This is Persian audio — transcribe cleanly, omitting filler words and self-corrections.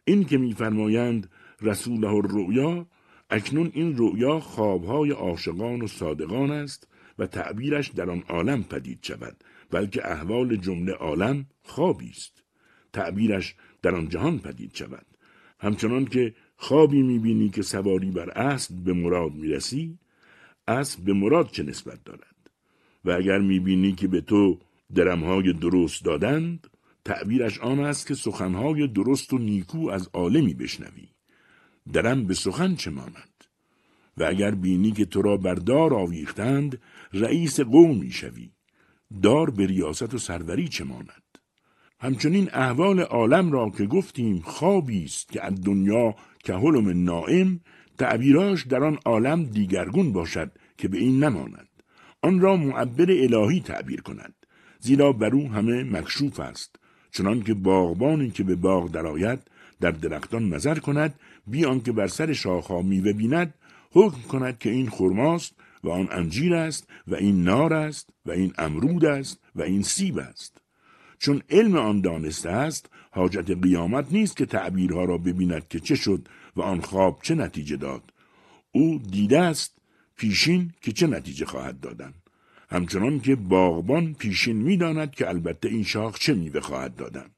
این که می‌فرمایند رسوله الرؤیا، اکنون این رؤیا خوابهای عاشقان و صادقان است و تعبیرش در آن عالم پدید شود، بلکه احوال جمله عالم خوابی است. تعبیرش در آن جهان پدید شود. همچنان که خوابی می‌بینی که سواری بر اسب به مراد می‌رسی، اسب به مراد چه نسبت دارد؟ و اگر می‌بینی که به تو درم‌های درست دادند، تعبیرش آن است که سخن‌های درست و نیکو از عالمی بشنوی. درم به سخن چه ماند؟ و اگر بینی که تو را بر دار آویختند، رئیس قومی شوی. دار به ریاست و سروری چه ماند؟ همچنین احوال عالم را که گفتیم خوابی است که از دنیا که حلم نائم، تعبیراش در آن عالم دیگرگون باشد که به این نماند. آن را معبر الهی تعبیر کند، زیرا بر او همه مکشوف است. چنان که باغبانی که به باغ درآید در درختان نظر کند، بیان که بر سر شاخه‌ها میوه بیند، حکم کند که این خرماست و آن انجیر است و این نار است و این امرود است و این سیب است. چون علم آن دانسته است، حاجت قیامت نیست که تعبیرها را ببیند که چه شد و آن خواب چه نتیجه داد. او دیده است پیشین که چه نتیجه خواهد دادن. همچنان که باغبان پیشین می‌داند که البته این شاخ چه میوه خواهد دادن.